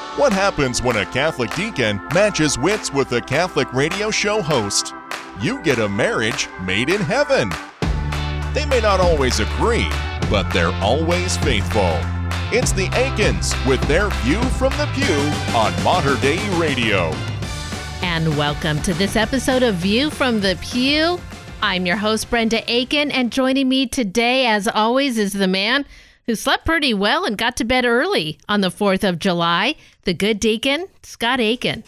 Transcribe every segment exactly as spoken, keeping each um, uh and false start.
What happens when a Catholic deacon matches wits with a Catholic radio show host? You get a marriage made in heaven. They may not always agree, but they're always faithful. It's the Aikens with their View from the Pew on Mater Dei Radio. And welcome to this episode of View from the Pew. I'm your host, Brenda Aiken, and joining me today, as always, is the man who slept pretty well and got to bed early on the fourth of July, the good deacon, Scott Aiken.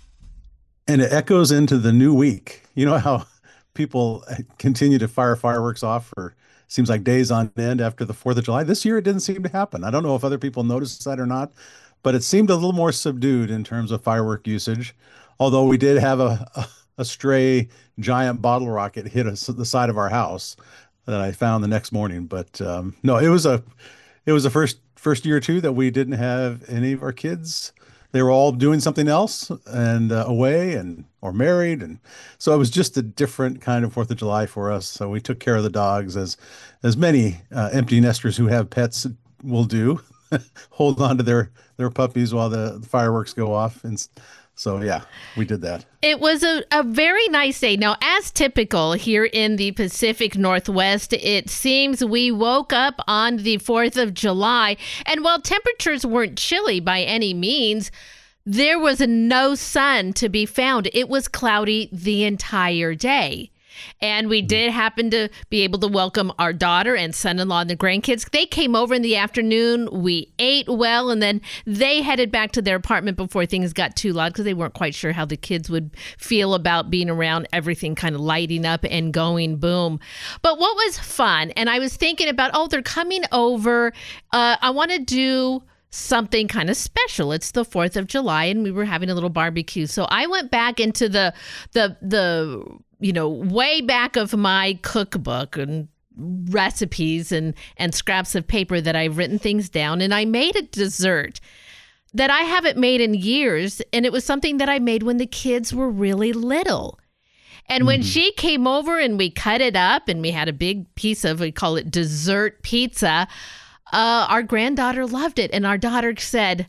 And it echoes into the new week. You know how people continue to fire fireworks off for, seems like days on end after the fourth of July? This year, it didn't seem to happen. I don't know if other people noticed that or not, but it seemed a little more subdued in terms of firework usage. Although we did have a, a, a stray giant bottle rocket hit us at the side of our house that I found the next morning. But um, no, it was a, it was the first first year or two that we didn't have any of our kids. They were all doing something else and uh, away and or married, and so it was just a different kind of Fourth of July for us. So we took care of the dogs, as as many uh, empty nesters who have pets will do, hold on to their their puppies while the, the fireworks go off. And so, yeah, we did that. It was a, a very nice day. Now, as typical here in the Pacific Northwest, it seems we woke up on the fourth of July, and while temperatures weren't chilly by any means, there was no sun to be found. It was cloudy the entire day. And we did happen to be able to welcome our daughter and son-in-law and the grandkids. They came over in the afternoon. We ate well, and then they headed back to their apartment before things got too loud because they weren't quite sure how the kids would feel about being around everything kind of lighting up and going boom. But what was fun, and I was thinking about, oh, they're coming over. Uh, I want to do something kind of special. It's the fourth of July, and we were having a little barbecue. So I went back into the the the you know, way back of my cookbook and recipes and, and scraps of paper that I've written things down. And I made a dessert that I haven't made in years. And it was something that I made when the kids were really little. And when mm-hmm. she came over and we cut it up and we had a big piece of, we call it dessert pizza, uh, our granddaughter loved it. And our daughter said,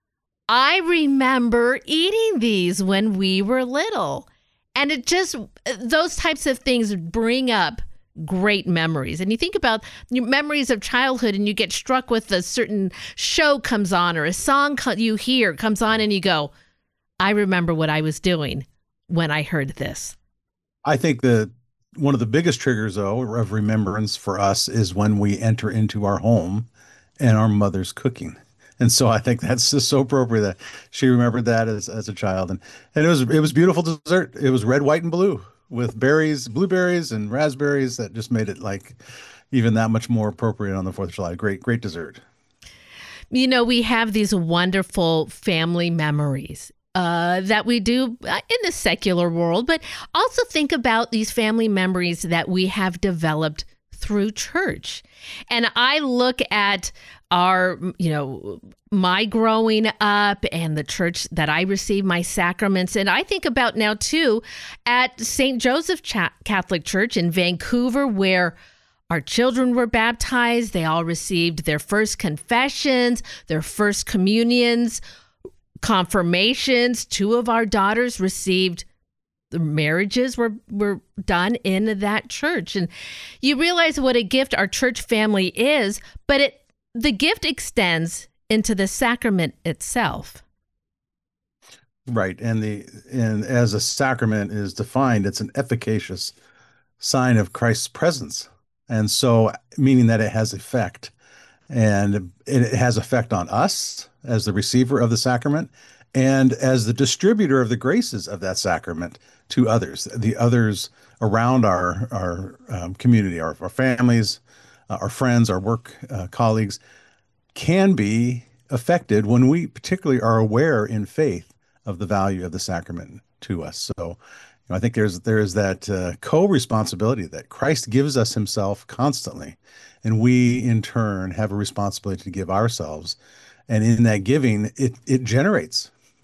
I remember eating these when we were little. And it just, those types of things bring up great memories. And you think about your memories of childhood and you get struck with a certain show comes on or a song you hear comes on and you go, I remember what I was doing when I heard this. I think that one of the biggest triggers, though, of remembrance for us is when we enter into our home and our mother's cooking. And so I think that's just so appropriate that she remembered that as, as a child. And, and it was it was beautiful dessert. It was red, white, and blue with berries, blueberries, and raspberries that just made it like even that much more appropriate on the fourth of July. Great, great dessert. You know, we have these wonderful family memories uh, that we do in the secular world, but also think about these family memories that we have developed through church. And I look at our, you know, my growing up and the church that I received my sacraments. And I think about now, too, at Saint Joseph Ch- Catholic Church in Vancouver, where our children were baptized. They all received their first confessions, their first communions, confirmations. Two of our daughters received the marriages were, were done in that church. And you realize what a gift our church family is, but it the gift extends into the sacrament itself. Right. And the and as a sacrament is defined, it's an efficacious sign of Christ's presence. And so meaning that it has effect. And it has effect on us as the receiver of the sacrament and as the distributor of the graces of that sacrament to others, the others around our, our um, community, our, our families, uh, our friends, our work uh, colleagues, can be affected when we particularly are aware in faith of the value of the sacrament to us. So you know, I think there's there's that uh, co-responsibility that Christ gives us himself constantly, and we in turn have a responsibility to give ourselves. And in that giving, it it generates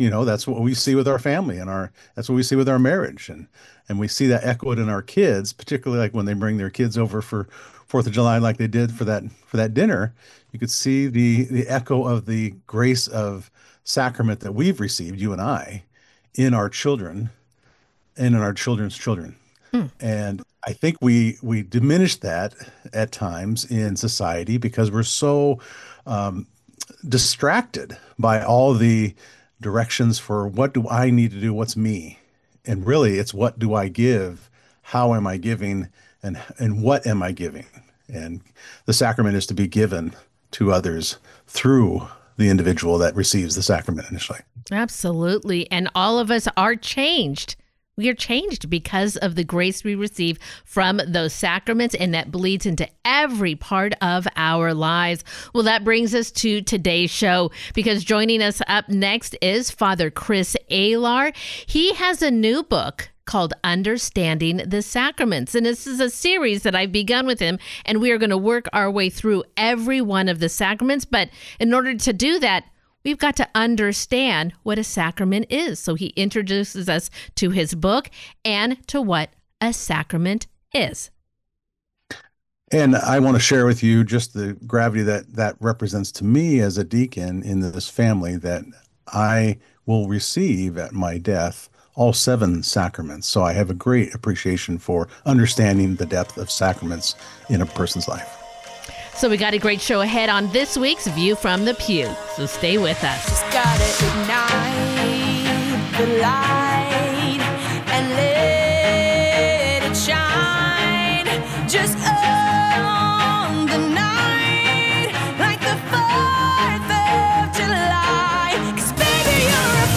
You know, that's what we see with our family and our, that's what we see with our marriage. And, and we see that echoed in our kids, particularly like when they bring their kids over for Fourth of July, like they did for that, for that dinner. You could see the, the echo of the grace of sacrament that we've received, you and I, in our children and in our children's children. Hmm. And I think we, we diminish that at times in society because we're so um, distracted by all the directions for what do I need to do, what's me. And really it's what do I give, how am I giving, and and what am I giving. And the sacrament is to be given to others through the individual that receives the sacrament initially. Absolutely. And all of us are changed. We are changed because of the grace we receive from those sacraments, and that bleeds into every part of our lives. Well, that brings us to today's show, because joining us up next is Father Chris Alar. He has a new book called Understanding the Sacraments. And this is a series that I've begun with him, and we are going to work our way through every one of the sacraments. But in order to do that, we've got to understand what a sacrament is. So he introduces us to his book and to what a sacrament is. And I want to share with you just the gravity that that represents to me as a deacon in this family, that I will receive at my death all seven sacraments. So I have a great appreciation for understanding the depth of sacraments in a person's life. So we got a great show ahead on this week's View from the Pew. So stay with us. Just gotta ignite the light and let it shine. Just on the night, like the fourth of July. 'Cause baby, you're a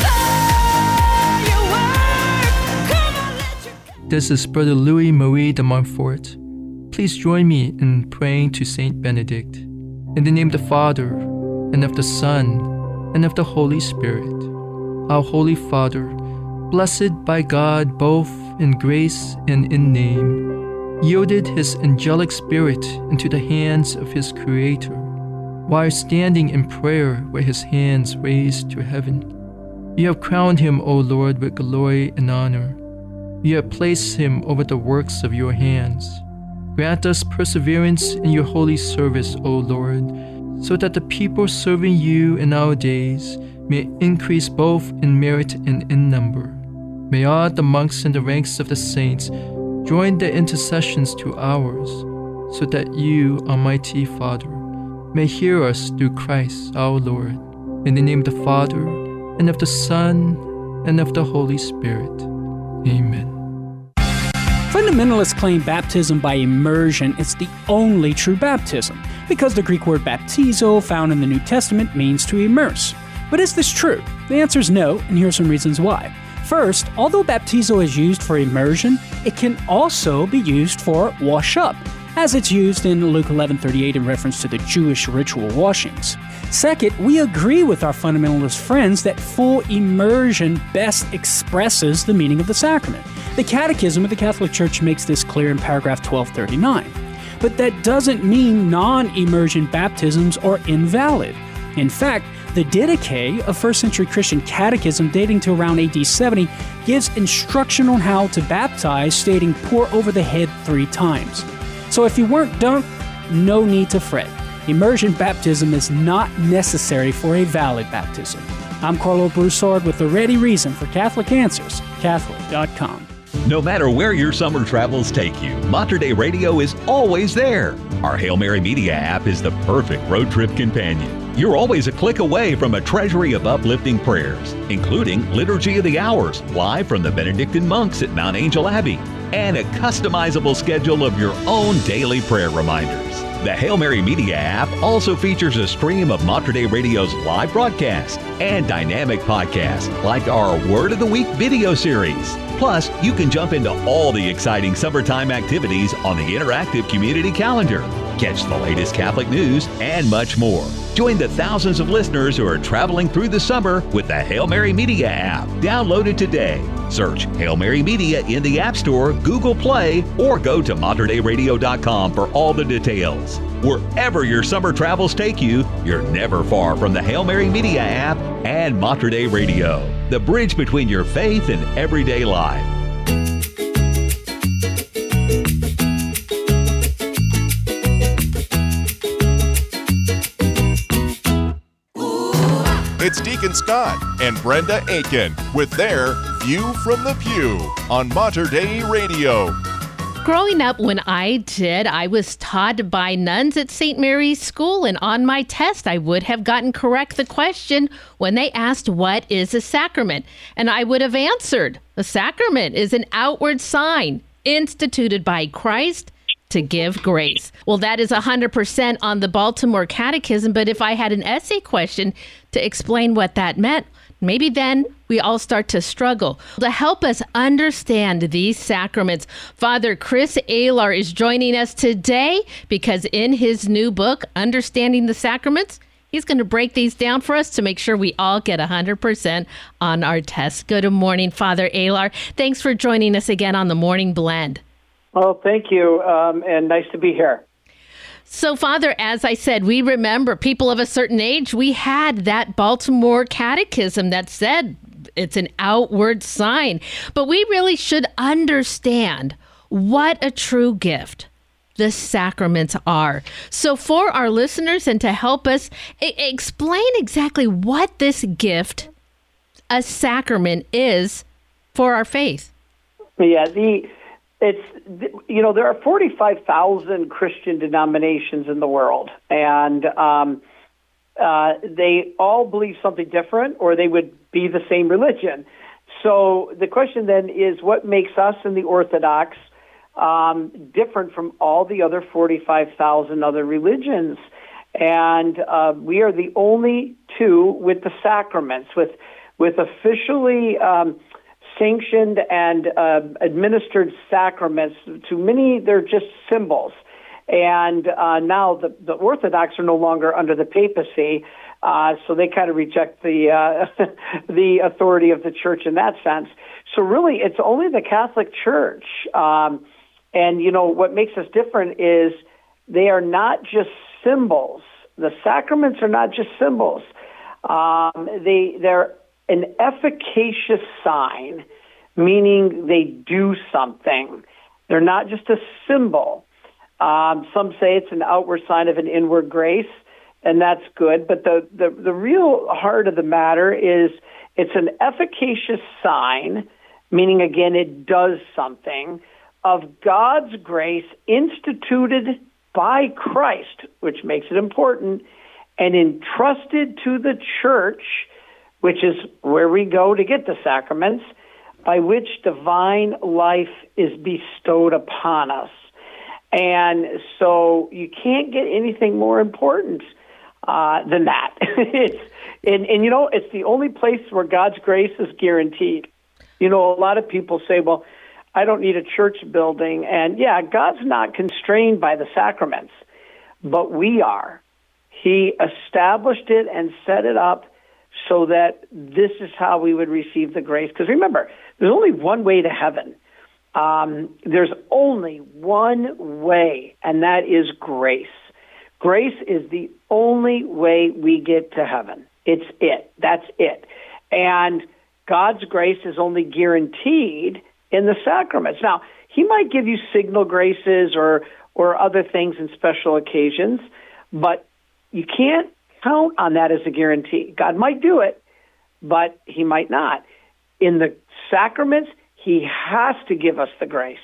firework. Come on, let your... This is Brother Louis Marie de Montfort. Please join me in praying to Saint Benedict. In the name of the Father, and of the Son, and of the Holy Spirit. Our Holy Father, blessed by God both in grace and in name, yielded his angelic spirit into the hands of his Creator, while standing in prayer with his hands raised to heaven. You have crowned him, O Lord, with glory and honor. You have placed him over the works of your hands. Grant us perseverance in your holy service, O Lord, so that the people serving you in our days may increase both in merit and in number. May all the monks in the ranks of the saints join their intercessions to ours, so that you, Almighty Father, may hear us through Christ our Lord. In the name of the Father, and of the Son, and of the Holy Spirit. Amen. Fundamentalists claim baptism by immersion is the only true baptism, because the Greek word baptizo, found in the New Testament, means to immerse. But is this true? The answer is no, and here are some reasons why. First, although baptizo is used for immersion, it can also be used for wash up, as it's used in Luke eleven thirty-eight in reference to the Jewish ritual washings. Second, we agree with our fundamentalist friends that full immersion best expresses the meaning of the sacrament. The Catechism of the Catholic Church makes this clear in paragraph twelve thirty-nine. But that doesn't mean non-immersion baptisms are invalid. In fact, the Didache, a first century Christian catechism dating to around A D seventy, gives instruction on how to baptize, stating pour over the head three times. So if you weren't dunked, no need to fret. Immersion baptism is not necessary for a valid baptism. I'm Carlo Broussard with the ready reason for Catholic Answers, Catholic dot com. No matter where your summer travels take you, Mater Dei Radio is always there. Our Hail Mary Media app is the perfect road trip companion. You're always a click away from a treasury of uplifting prayers, including Liturgy of the Hours, live from the Benedictine monks at Mount Angel Abbey, and a customizable schedule of your own daily prayer reminders. The Hail Mary Media app also features a stream of Mater Dei Radio's live broadcast and dynamic podcasts like our Word of the Week video series. Plus, you can jump into all the exciting summertime activities on the interactive community calendar. Catch the latest Catholic news and much more. Join the thousands of listeners who are traveling through the summer with the Hail Mary Media app. Download it today. Search Hail Mary Media in the App Store, Google Play, or go to mater dei radio dot com for all the details. Wherever your summer travels take you, you're never far from the Hail Mary Media app and Mater Dei Radio. the bridge between your faith and everyday life. It's Deacon Scott and Brenda Aiken with their View from the Pew on Mater Dei Radio. Growing up, when I did, I was taught by nuns at Saint Mary's School, and on my test, I would have gotten correct the question when they asked, what is a sacrament? And I would have answered, a sacrament is an outward sign instituted by Christ to give grace. Well, that is one hundred percent on the Baltimore Catechism, but if I had an essay question to explain what that meant, maybe then we all start to struggle. To help us understand these sacraments, Father Chris Alar is joining us today because in his new book, Understanding the Sacraments, he's going to break these down for us to make sure we all get one hundred percent on our test. Good morning, Father Alar. Thanks for joining us again on the Morning Blend. Well, thank you, um, and nice to be here. So, Father, as I said, we remember people of a certain age, we had that Baltimore Catechism that said it's an outward sign. But we really should understand what a true gift the sacraments are. So for our listeners and to help us I- explain exactly what this gift, a sacrament, is for our faith. Yeah, the... It's, you know, there are forty-five thousand Christian denominations in the world, and um, uh, they all believe something different, or they would be the same religion. So the question then is, what makes us in the Orthodox um, different from all the other forty-five thousand other religions? And uh, we are the only two with the sacraments, with with officially Um, sanctioned and uh, administered sacraments. To many, they're just symbols. And uh, now the, the Orthodox are no longer under the papacy, uh, so they kind of reject the uh, the authority of the church in that sense. So really, it's only the Catholic Church. Um, and, you know, what makes us different is they are not just symbols. The sacraments are not just symbols. Um, they, they're an efficacious sign, meaning they do something. They're not just a symbol. Um, some say it's an outward sign of an inward grace, and that's good. But the, the, the real heart of the matter is it's an efficacious sign, meaning, again, it does something, of God's grace instituted by Christ, which makes it important, and entrusted to the church, which is where we go to get the sacraments, by which divine life is bestowed upon us. And so you can't get anything more important uh, than that. it's, and, and, you know, it's the only place where God's grace is guaranteed. You know, a lot of people say, well, I don't need a church building. And, yeah, God's not constrained by the sacraments, but we are. He established it and set it up so that this is how we would receive the grace. Because remember, there's only one way to heaven. Um, there's only one way, and that is grace. Grace is the only way we get to heaven. It's it. That's it. And God's grace is only guaranteed in the sacraments. Now, he might give you signal graces or, or other things in special occasions, but you can't count on that as a guarantee. God might do it, but he might not. In the sacraments, he has to give us the grace,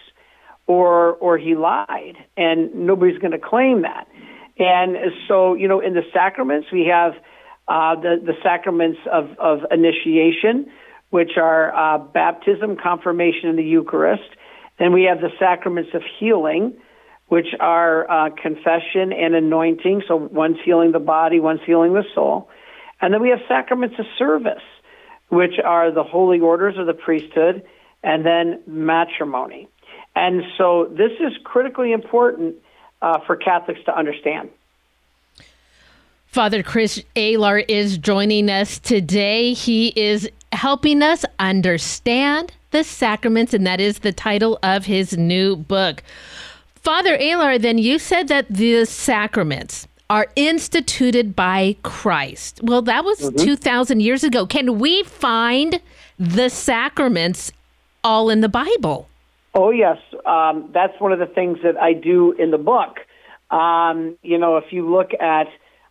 or or he lied, and nobody's going to claim that. And so, you know, in the sacraments, we have uh, the, the sacraments of, of initiation, which are uh, baptism, confirmation, and the Eucharist. Then we have the sacraments of healing, which are uh, confession and anointing. So one's healing the body, one's healing the soul. And then we have sacraments of service, which are the holy orders of the priesthood, and then matrimony. And so this is critically important uh, for Catholics to understand. Father Chris Alar is joining us today. He is helping us understand the sacraments, and that is the title of his new book. Father Alar, then you said that the sacraments, are instituted by Christ. Well, that was Mm-hmm. two thousand years ago. Can we find the sacraments all in the Bible? Oh, yes. Um, that's one of the things that I do in the book. Um, you know, if you look at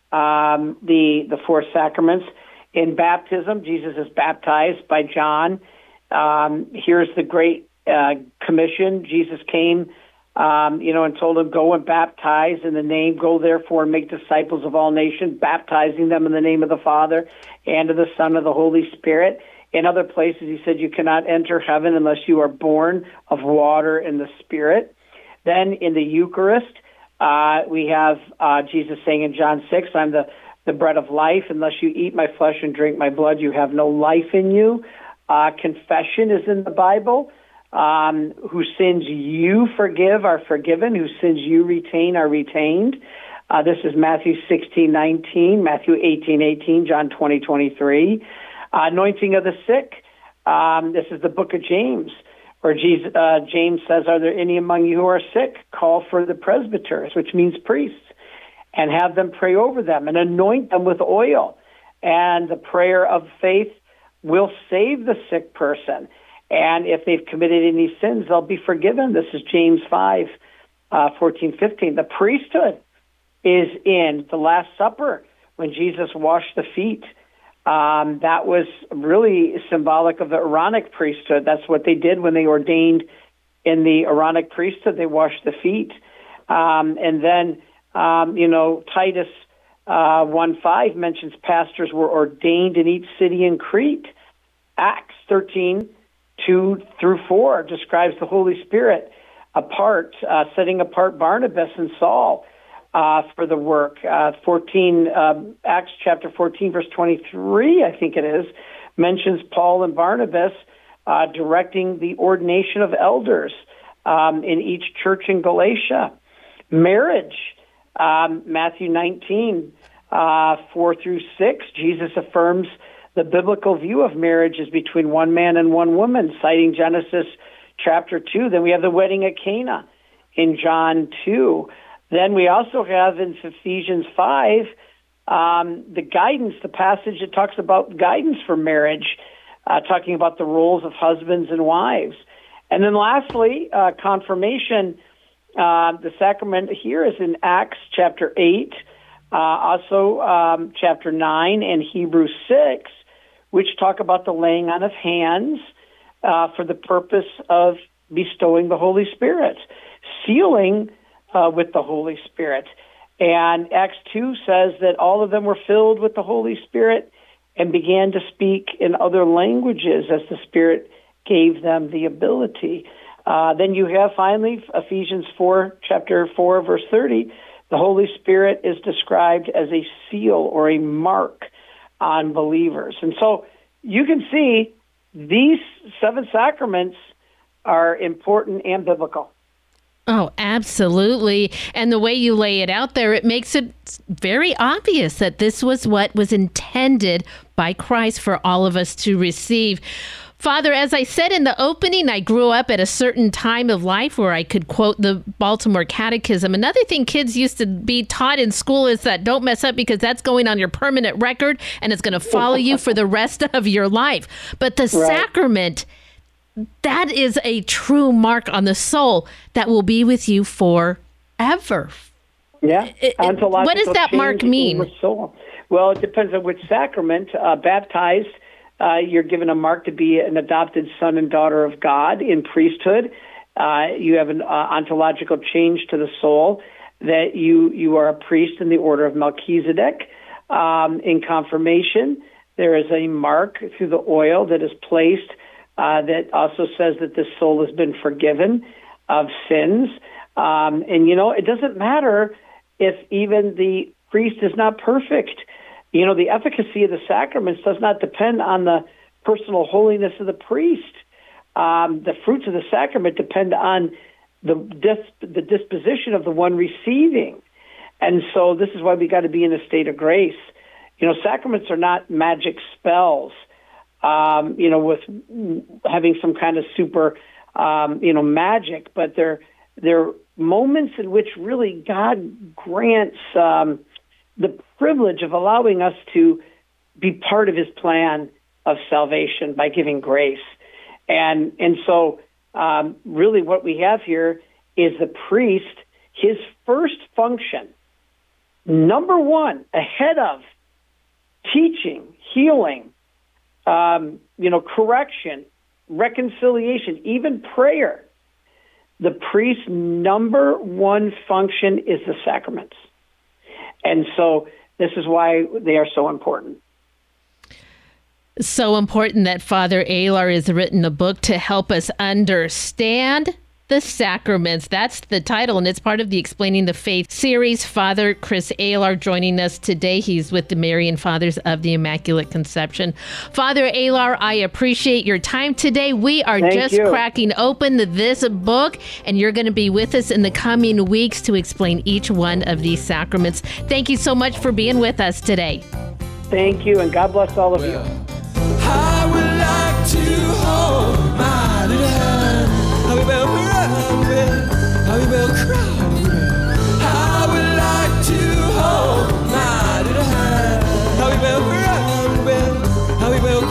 um, the the four sacraments, in baptism, Jesus is baptized by John. Um, here's the Great uh, Commission. Jesus came, um, you know, and told him, go and baptize in the name, go therefore and make disciples of all nations, baptizing them in the name of the Father and of the Son and of the Holy Spirit. In other places, he said, you cannot enter heaven unless you are born of water and the Spirit. Then in the Eucharist, uh, we have uh, Jesus saying in John six, I'm the, the bread of life. Unless you eat my flesh and drink my blood, you have no life in you. Uh, confession is in the Bible. Um, whose sins you forgive are forgiven. Whose sins you retain are retained. Uh, this is Matthew sixteen nineteen, Matthew eighteen eighteen, John twenty twenty-three. Uh, anointing of the sick. Um, this is the book of James, where Jesus, uh, James says, are there any among you who are sick? Call for the presbyters, which means priests, and have them pray over them and anoint them with oil. And the prayer of faith will save the sick person. And if they've committed any sins, they'll be forgiven. This is James five, uh, fourteen, fifteen. The priesthood is in the Last Supper when Jesus washed the feet. Um, that was really symbolic of the Aaronic priesthood. That's what they did when they ordained in the Aaronic priesthood. They washed the feet. Um, and then, um, you know, Titus uh, one five mentions pastors were ordained in each city in Crete. Acts thirteen, two through four describes the Holy Spirit apart, uh, setting apart Barnabas and Saul uh, for the work. Uh, fourteen, uh, Acts chapter fourteen, verse twenty-three, I think it is, mentions Paul and Barnabas uh, directing the ordination of elders um, in each church in Galatia. Marriage, um, Matthew nineteen, uh, four through six, Jesus affirms the biblical view of marriage is between one man and one woman, citing Genesis chapter two. Then we have the wedding at Cana in John two. Then we also have in Ephesians five um, the guidance, the passage that talks about guidance for marriage, uh, talking about the roles of husbands and wives. And then lastly, uh, confirmation, uh, the sacrament here is in Acts chapter eight, uh, also um, chapter nine, and Hebrews six, which talk about the laying on of hands uh, for the purpose of bestowing the Holy Spirit, sealing uh, with the Holy Spirit. And Acts two says that all of them were filled with the Holy Spirit and began to speak in other languages as the Spirit gave them the ability. Uh, then you have finally Ephesians four, chapter four, verse thirty. The Holy Spirit is described as a seal or a mark on believers. And so you can see these seven sacraments are important and biblical. Oh, absolutely. And the way you lay it out there, it makes it very obvious that this was what was intended by Christ for all of us to receive. Father, as I said in the opening, I grew up at a certain time of life where I could quote the Baltimore Catechism. Another thing kids used to be taught in school is that don't mess up because that's going on your permanent record and it's going to follow you for the rest of your life. But the right. sacrament, that is a true mark on the soul that will be with you forever. Yeah. It, what does that mark mean? Soul. Well, it depends on which sacrament. Uh, baptized, Uh, you're given a mark to be an adopted son and daughter of God. In priesthood, uh, you have an uh, ontological change to the soul that you, you are a priest in the order of Melchizedek. Um, in confirmation, there is a mark through the oil that is placed uh, that also says that this soul has been forgiven of sins. Um, and, you know, it doesn't matter if even the priest is not perfect. You know, the efficacy of the sacraments does not depend on the personal holiness of the priest. Um, the fruits of the sacrament depend on the dis- the disposition of the one receiving. And so this is why we got to be in a state of grace. You know, sacraments are not magic spells, um, you know, with having some kind of super, um, you know, magic, but they're, they're moments in which really God grants um the privilege of allowing us to be part of his plan of salvation by giving grace. And and so um, really what we have here is the priest, his first function, number one, ahead of teaching, healing, um, you know, correction, reconciliation, even prayer. The priest's number one function is the sacraments. And so this is why they are so important. So important that Father Alar has written a book to help us understand the sacraments. That's the title, and it's part of the Explaining the Faith series. Father Chris Alar joining us today. He's with the Marian Fathers of the Immaculate Conception. Father Alar, I appreciate your time today. We are Thank just you. cracking open this book, and you're going to be with us in the coming weeks to explain each one of these sacraments. Thank you so much for being with us today. Thank you, and God bless all of you. I would like to hold my little hand. I will cry, I will cry. I would like to hold my little hand. I will cry, I will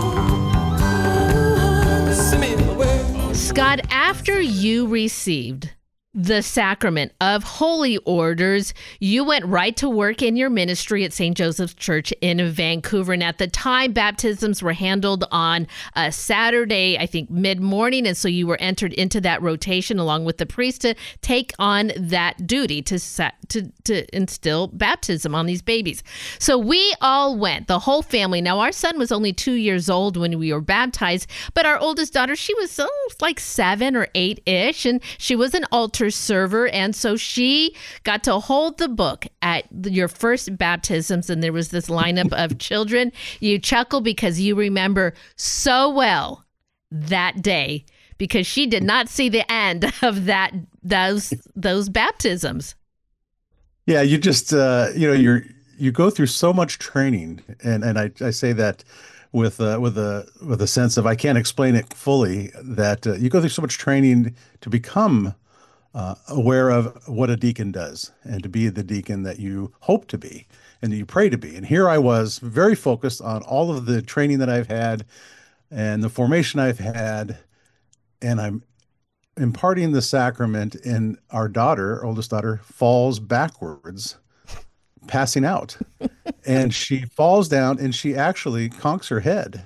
cry. Send me away. Scott, after you received the sacrament of holy orders, you went right to work in your ministry at Saint Joseph's Church in Vancouver. And at the time, baptisms were handled on a Saturday, I think mid-morning. And so you were entered into that rotation along with the priest to take on that duty to set, to, to instill baptism on these babies. So we all went, the whole family. Now, our son was only two years old when we were baptized, but our oldest daughter, she was oh, like seven or eight-ish, and she was an altar server, and so she got to hold the book at your first baptisms, and there was this lineup of children. You chuckle because you remember so well that day because she did not see the end of that those those baptisms. Yeah, you just uh, you know you're you go through so much training, and and I, I say that with uh, with a with a sense of I can't explain it fully. That uh, you go through so much training to become Uh, aware of what a deacon does and to be the deacon that you hope to be and that you pray to be. And here I was very focused on all of the training that I've had and the formation I've had, and I'm imparting the sacrament, and our daughter, oldest daughter, falls backwards, passing out. And she falls down and she actually conks her head.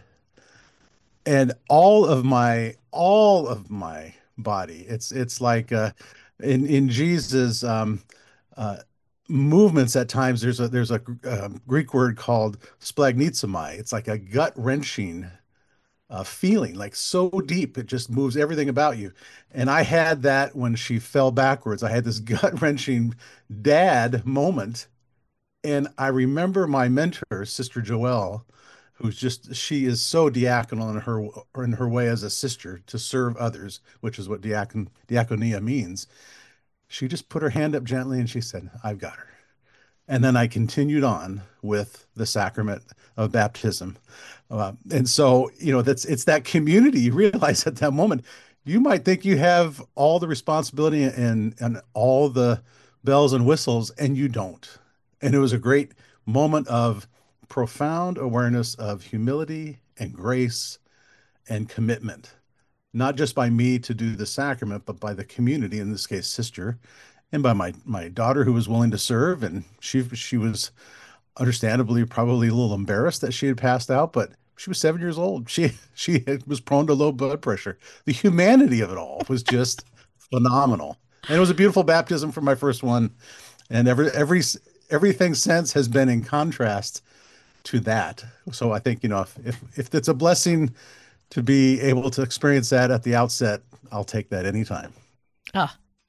And all of my, all of my body. It's it's like uh, in in Jesus' um, uh, movements at times. There's a there's a uh, Greek word called splagnizomai. It's like a gut wrenching uh, feeling, like so deep it just moves everything about you. And I had that when she fell backwards. I had this gut wrenching dad moment, and I remember my mentor, Sister Joelle, who's just, she is so diaconal in her in her way as a sister to serve others, which is what diacon, diaconia means. She just put her hand up gently and she said, I've got her. And then I continued on with the sacrament of baptism. Uh, and so, you know, that's it's that community. You realize at that moment, you might think you have all the responsibility and, and all the bells and whistles, and you don't. And it was a great moment of profound awareness of humility and grace and commitment, not just by me to do the sacrament, but by the community, in this case, sister, and by my, my daughter who was willing to serve. And she, she was understandably probably a little embarrassed that she had passed out, but she was seven years old. She, she was prone to low blood pressure. The humanity of it all was just phenomenal. And it was a beautiful baptism for my first one. And every, every, everything since has been in contrast to that. So I think, you know, if, if if it's a blessing to be able to experience that at the outset, I'll take that anytime. Oh,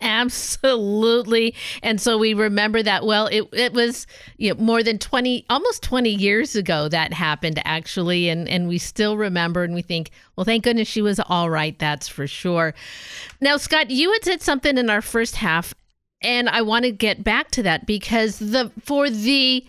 absolutely. And so we remember that. Well, it it was, you know, more than twenty, almost twenty years ago that happened, actually. And, and we still remember, and we think, well, thank goodness she was all right. That's for sure. Now, Scott, you had said something in our first half, and I want to get back to that because the for the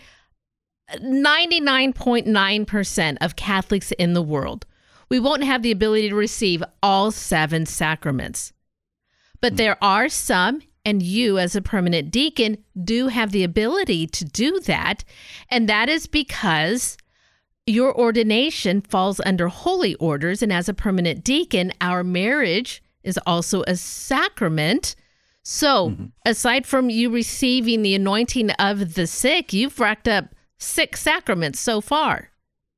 ninety-nine point nine percent of Catholics in the world, we won't have the ability to receive all seven sacraments. But there are some, and you as a permanent deacon do have the ability to do that. And that is because your ordination falls under holy orders. And as a permanent deacon, our marriage is also a sacrament. So mm-hmm. aside from you receiving the anointing of the sick, you've racked up six sacraments so far.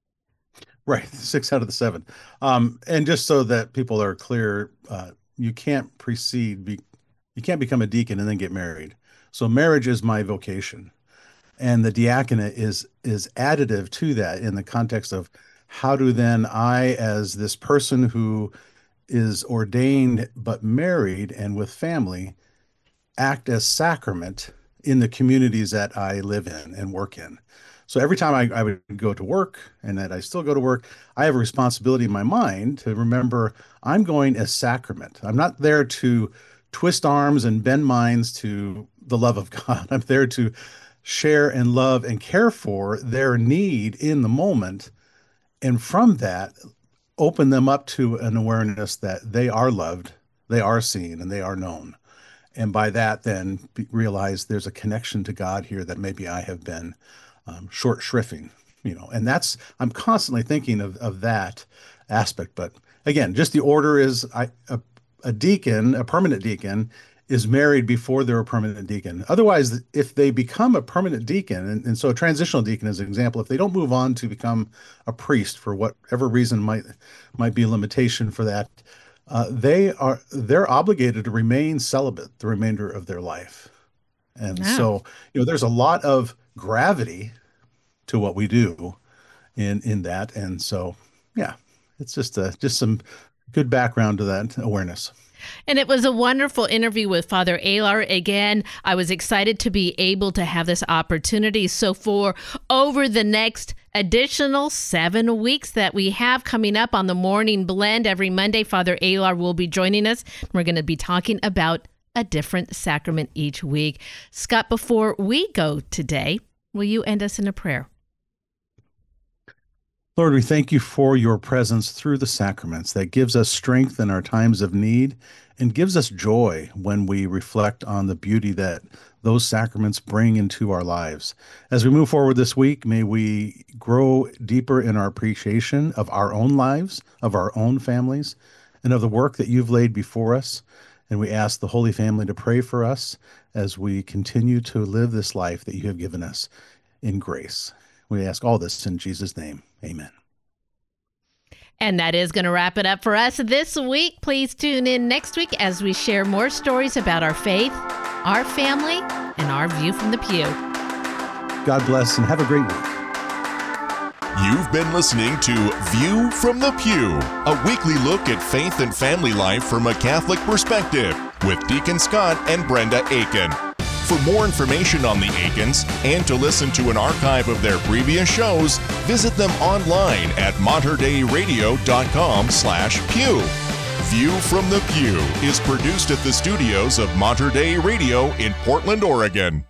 Right. Six out of the seven. Um, and just so that people are clear, uh, you can't precede, be, you can't become a deacon and then get married. So marriage is my vocation. And the diaconate is is additive to that in the context of how do then I, as this person who is ordained but married and with family, act as sacrament in the communities that I live in and work in. So every time I, I would go to work, and that I still go to work, I have a responsibility in my mind to remember I'm going as sacrament. I'm not there to twist arms and bend minds to the love of God. I'm there to share and love and care for their need in the moment. And from that, open them up to an awareness that they are loved, they are seen, and they are known. And by that, then realize there's a connection to God here that maybe I have been Um, short shrifting, you know, and that's, I'm constantly thinking of, of that aspect. But again, just the order is I, a, a deacon, a permanent deacon is married before they're a permanent deacon. Otherwise, if they become a permanent deacon, and, and so a transitional deacon is an example, if they don't move on to become a priest for whatever reason might, might be a limitation for that, uh, they are, they're obligated to remain celibate the remainder of their life. And wow. so, you know, there's a lot of gravity to what we do in in that. And so, yeah, it's just a, just some good background to that awareness. And it was a wonderful interview with Father Alar. Again, I was excited to be able to have this opportunity. So for over the next additional seven weeks that we have coming up on the Morning Blend every Monday, Father Alar will be joining us. We're going to be talking about a different sacrament each week. Scott, before we go today, will you end us in a prayer? Lord, we thank you for your presence through the sacraments that gives us strength in our times of need and gives us joy when we reflect on the beauty that those sacraments bring into our lives. As we move forward this week, may we grow deeper in our appreciation of our own lives, of our own families, and of the work that you've laid before us. And we ask the Holy Family to pray for us as we continue to live this life that you have given us in grace. We ask all this in Jesus' name. Amen. And that is going to wrap it up for us this week. Please tune in next week as we share more stories about our faith, our family, and our view from the pew. God bless and have a great week. You've been listening to View from the Pew, a weekly look at faith and family life from a Catholic perspective with Deacon Scott and Brenda Aiken. For more information on the Aikens and to listen to an archive of their previous shows, visit them online at materdeiradio.com slash pew. View from the Pew is produced at the studios of Mater Dei Radio in Portland, Oregon.